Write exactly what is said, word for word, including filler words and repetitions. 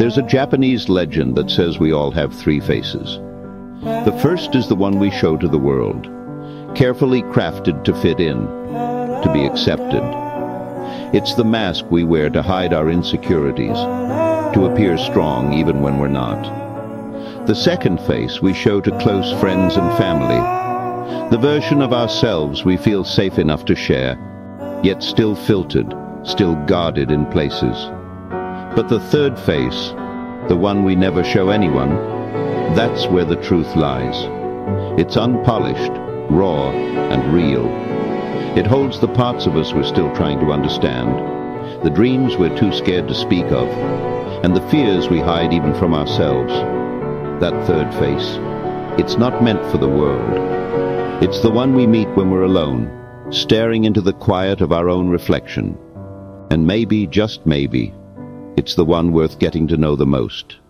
There's a Japanese legend that says we all have three faces. The first is the one we show to the world, carefully crafted to fit in, to be accepted. It's the mask we wear to hide our insecurities, to appear strong even when we're not. The second face we show to close friends and family, the version of ourselves we feel safe enough to share, yet still filtered, still guarded in places. But the third face, the one we never show anyone, that's where the truth lies. It's unpolished, raw, and real. It holds the parts of us we're still trying to understand, the dreams we're too scared to speak of, and the fears we hide even from ourselves. That third face, it's not meant for the world. It's the one we meet when we're alone, staring into the quiet of our own reflection. And maybe, just maybe, it's the one worth getting to know the most.